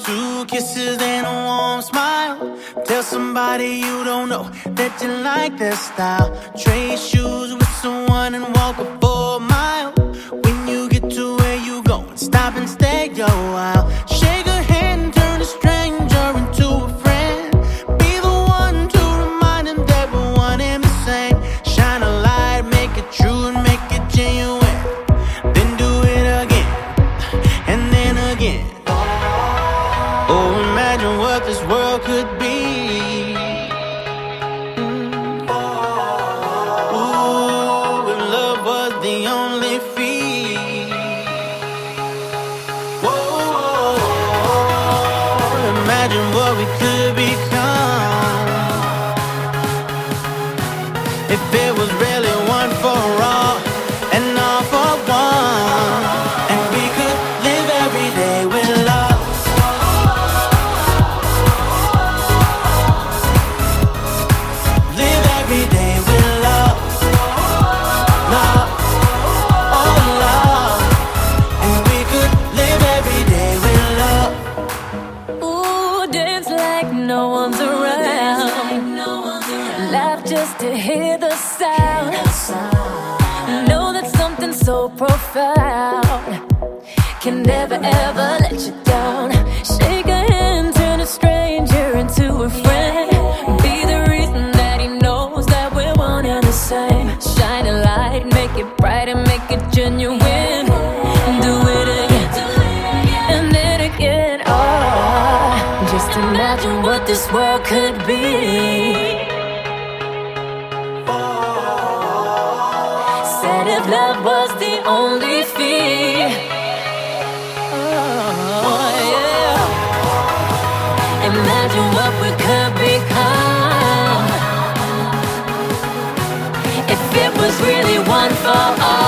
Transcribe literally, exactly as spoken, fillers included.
Two kisses and a warm smile. Tell somebody you don't know that you like their style. Trade shoes with someone and walk a full mile. When you get to where you going, stop and stay a while. Shake a hand, turn a stranger into a friend. Be the one to remind him that we're one and the same. Shine a light, make it true and make it genuine. Then do it again, and then again. Oh, imagine what this world could be. Ooh, if love was the only fee. Whoa, imagine what we could become if it was really one for all and all for one, and we could live every day with love. Live every day with love, love, oh love, and we could live every day with love. Ooh, dance like no one's around. Laugh just to hear the sound. Know that something so profound can never ever let you down. Shake a hand, turn a stranger into a friend. Be the reason that he knows that we're one and the same. Shine a light, make it bright and make it genuine. Do it again, and then again. Oh, just imagine what this world could be. Said if love was the only fee. Oh, yeah. Imagine what we could become if it was really one for all.